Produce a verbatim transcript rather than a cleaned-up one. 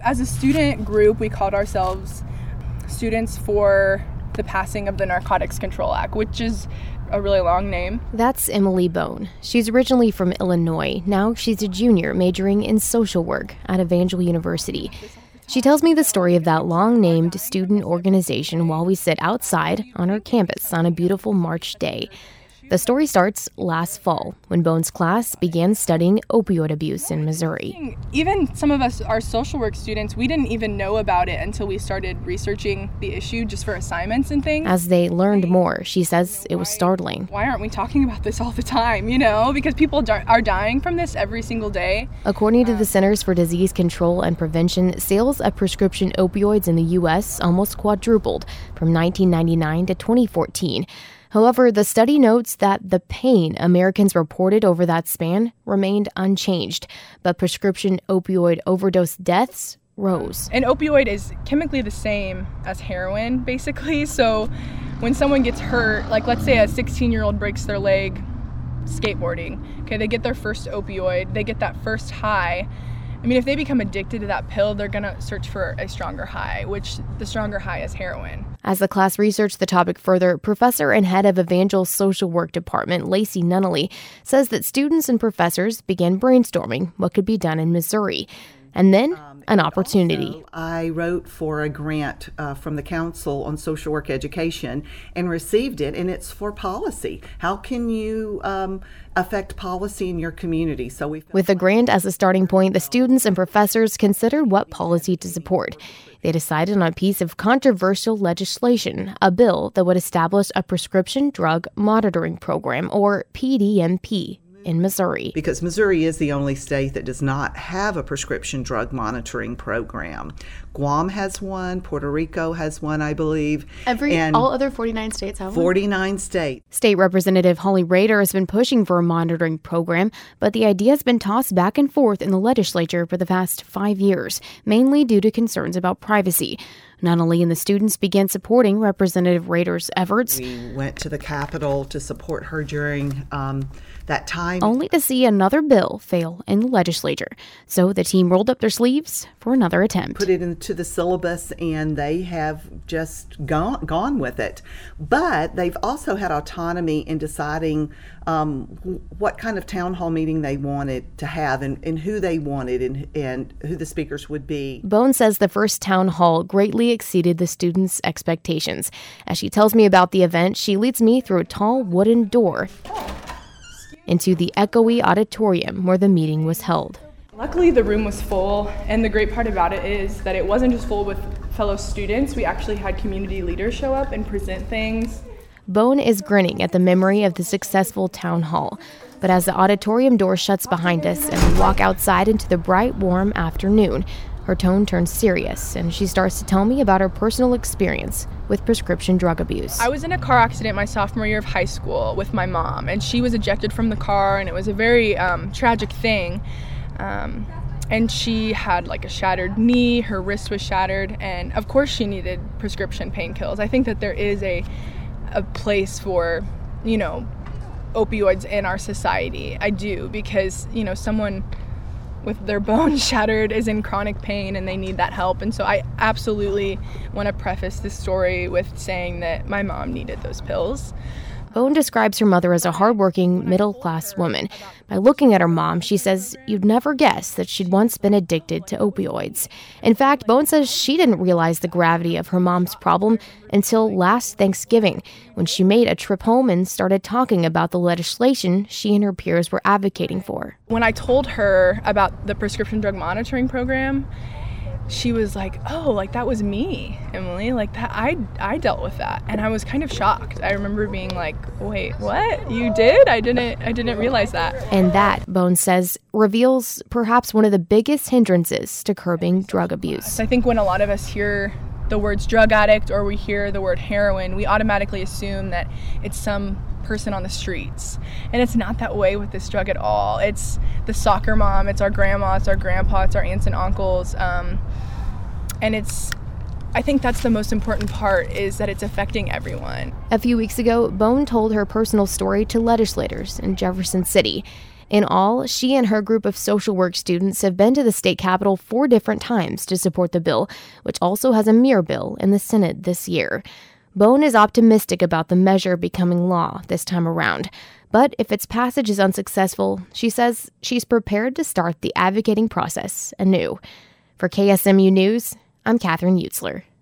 As a student group, we called ourselves Students for the Passing of the Narcotics Control Act, which is a really long name. That's Emily Bone. She's originally from Illinois. Now she's a junior majoring in social work at Evangel University. She tells me the story of that long-named student organization while we sit outside on her campus on a beautiful March day. The story starts last fall when Bone's class began studying opioid abuse in Missouri. Even some of us, our social work students, we didn't even know about it until we started researching the issue just for assignments and things. As they learned more, she says it was startling. Why aren't we talking about this all the time, you know? Because people di- are dying from this every single day. According to the Centers for Disease Control and Prevention, sales of prescription opioids in the U S almost quadrupled from nineteen ninety-nine to twenty fourteen. However, the study notes that the pain Americans reported over that span remained unchanged, but prescription opioid overdose deaths rose. An opioid is chemically the same as heroin, basically. So when someone gets hurt, like let's say a sixteen-year-old breaks their leg skateboarding, okay, they get their first opioid, they get that first high. I mean, if they become addicted to that pill, they're going to search for a stronger high, which the stronger high is heroin. As the class researched the topic further, professor and head of Evangel's social work department, Lacey Nunnally, says that students and professors began brainstorming what could be done in Missouri. And then um, an opportunity. Also, I wrote for a grant uh, from the Council on Social Work Education and received it, and it's for policy. How can you um, affect policy in your community? So we With the grant as a starting point, the students and professors considered what policy to support. They decided on a piece of controversial legislation, a bill that would establish a prescription drug monitoring program, or P D M P. in Missouri. Because Missouri is the only state that does not have a prescription drug monitoring program. Guam has one, Puerto Rico has one, I believe. Every and all other forty-nine states have one. forty-nine states. State Representative Holly Rader has been pushing for a monitoring program, but the idea has been tossed back and forth in the legislature for the past five years, mainly due to concerns about privacy. Nunnally and the students began supporting Representative Rader's efforts. We went to the Capitol to support her during um, that time. Only to see another bill fail in the legislature. So the team rolled up their sleeves for another attempt. Put it into the syllabus, and they have just gone, gone with it. But they've also had autonomy in deciding um, what kind of town hall meeting they wanted to have and, and who they wanted and, and who the speakers would be. Bone says the first town hall greatly exceeded the students' expectations. As she tells me about the event, she leads me through a tall wooden door into the echoey auditorium where the meeting was held. Luckily, the room was full, and the great part about it is that it wasn't just full with fellow students. We actually had community leaders show up and present things. Bone is grinning at the memory of the successful town hall. But as the auditorium door shuts behind us and we walk outside into the bright, warm afternoon, her tone turns serious, and she starts to tell me about her personal experience with prescription drug abuse. I was in a car accident my sophomore year of high school with my mom, and she was ejected from the car, and it was a very um, tragic thing. Um, and she had like a shattered knee, her wrist was shattered, and of course she needed prescription painkillers. I think that there is a a place for, you know, opioids in our society. I do, because, you know, someone with their bone shattered is in chronic pain and they need that help. And so I absolutely want to preface this story with saying that my mom needed those pills. Bone describes her mother as a hardworking, middle-class woman. By looking at her mom, she says you'd never guess that she'd once been addicted to opioids. In fact, Bone says she didn't realize the gravity of her mom's problem until last Thanksgiving, when she made a trip home and started talking about the legislation she and her peers were advocating for. When I told her about the prescription drug monitoring program, she was like, oh, like that was me, Emily, like that, I I dealt with that. And I was kind of shocked. I remember being like, wait, what? You did? I didn't, I didn't realize that. And that, Bone says, reveals perhaps one of the biggest hindrances to curbing drug abuse. I think when a lot of us hear the words drug addict or we hear the word heroin, we automatically assume that it's some person on the streets. And it's not that way with this drug at all. It's the soccer mom, it's our grandma, it's our grandpa, it's our aunts and uncles. Um, and it's, I think that's the most important part, is that it's affecting everyone. A few weeks ago, Bone told her personal story to legislators in Jefferson City. In all, she and her group of social work students have been to the state capitol four different times to support the bill, which also has a mirror bill in the Senate this year. Bone is optimistic about the measure becoming law this time around. But if its passage is unsuccessful, she says she's prepared to start the advocating process anew. For K S M U News, I'm Catherine Utzler.